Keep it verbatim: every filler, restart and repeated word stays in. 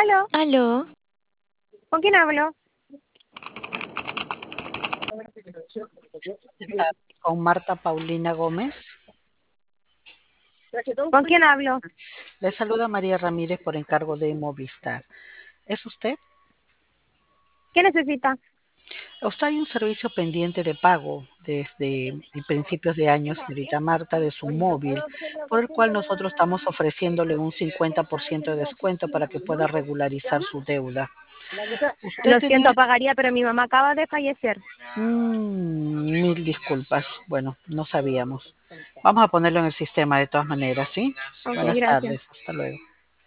Aló, Aló, ¿con quién hablo? Está con Marta Paulina Gómez. ¿Con quién hablo? Le saluda María Ramírez por encargo de Movistar. ¿Es usted? ¿Qué necesita? Usted hay un servicio pendiente de pago desde principios de año, señorita Marta, de su móvil, por el cual nosotros estamos ofreciéndole un cincuenta por ciento de descuento para que pueda regularizar su deuda. ¿Usted Lo siento, tenía? pagaría, pero mi mamá acaba de fallecer. Mm, mil disculpas. Bueno, no sabíamos. Vamos a ponerlo en el sistema de todas maneras, ¿sí? Ok, Buenas gracias. tardes. Hasta luego.